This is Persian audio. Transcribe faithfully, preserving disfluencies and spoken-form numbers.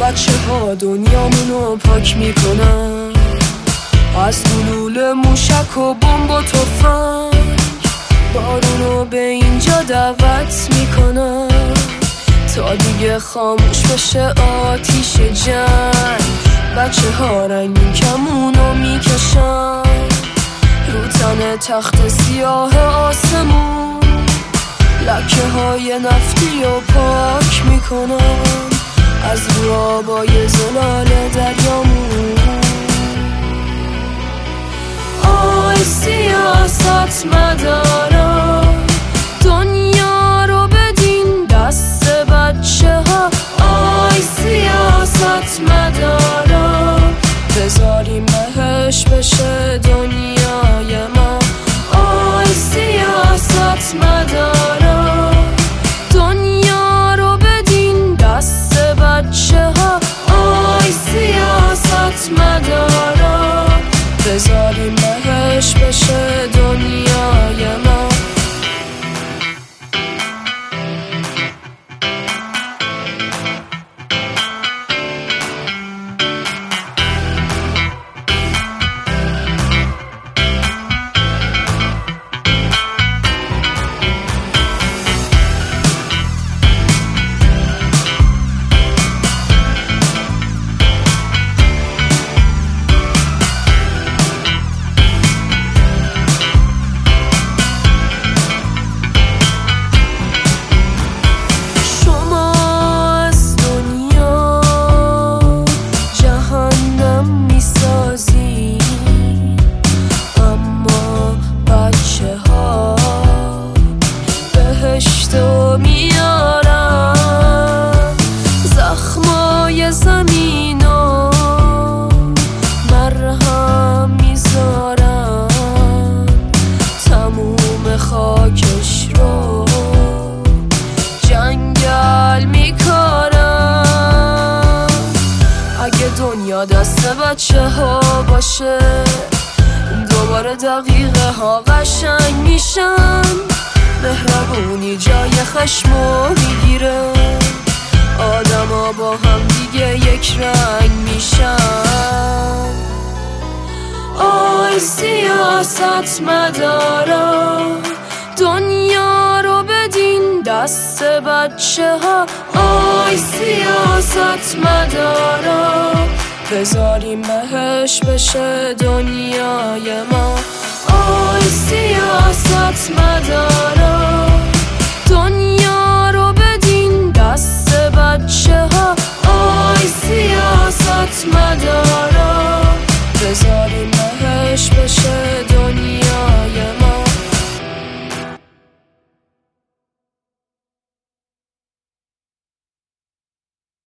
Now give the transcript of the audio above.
بچه ها دنیامونو پاک میکنن، از گلوله موشک و بمب و تفنگ بارونو به اینجا دعوت میکنن تا دیگه خاموش بشه آتیش جنگ. بچه ها رنگین کمونو میکشن رو تن تخت سیاه آسمون، لکه های نفتی و پاک میکنن از رو آبای زلال دریامون. آی سیاست مدارا دنیا رو بدین دست بچه ها، آی سیاست مدارا بذاریم بهش بشه دنیای ما. آی سیاست مدارا دنیا رو بدین دست بچه ها، آی سیاست مدارا بذاریم بهش بشه دنیای ما. زخمای زمینو مرهم میذارن، تموم خاکش رو جنگل میکارن. اگه دنیا دست بچه ها باشه دوباره دقیقه ها قشنگ میشن، مهربونی جای خشمو میگیره، آدما با هم دیگه یک رنگ میشن. آی سیاست مدارا دنیا رو بدین دست بچه ها، آی سیاست مدارا بذاریم بهش بشه دنیای ما. آی سیاست مدارا